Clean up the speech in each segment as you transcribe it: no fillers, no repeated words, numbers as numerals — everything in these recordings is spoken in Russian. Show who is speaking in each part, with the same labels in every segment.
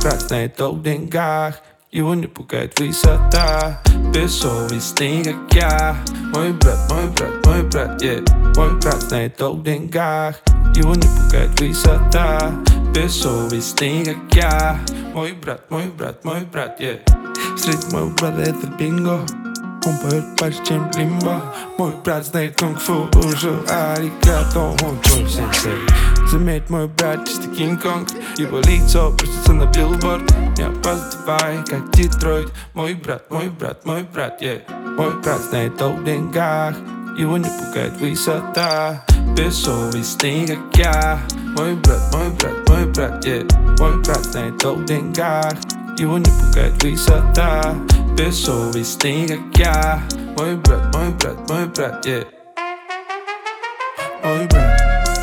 Speaker 1: брат знает о деньгах, его не пугает высота. Бессовестный, как я. Мой брат, yeah. Мой брат знает о деньгах, его не пугает высота. Бессовестный, как я. Мой брат, yeah. Среди моего брата это бинго. Он поет больше, чем лимбо. Мой брат знает кунг-фу, уже аригато, он твой сенсей. Заметь, мой брат чистый Кинг-Конг. Его лицо просится на билборд. Не опаздывай, как Детройт. Мой брат, yeah. Мой брат знает о деньгах, его не пугает высота. Бессовестный, как я. Мой брат, yeah. Мой брат знает о деньгах, его не пугает высота. Бессовестный, как я. Мой брат, yeah. Мой брат.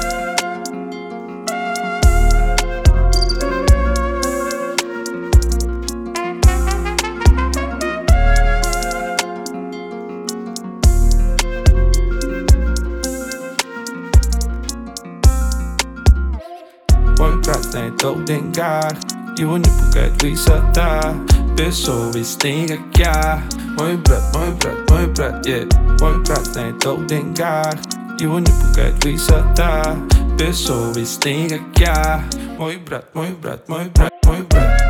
Speaker 1: Мой брат знает о деньгах, его не пугает высота. Бессовестный, как я. Мой брат, yeah. Мой брат знает о деньгах, его не пугает высота. Бессовестный, как я. Мой брат, мой брат.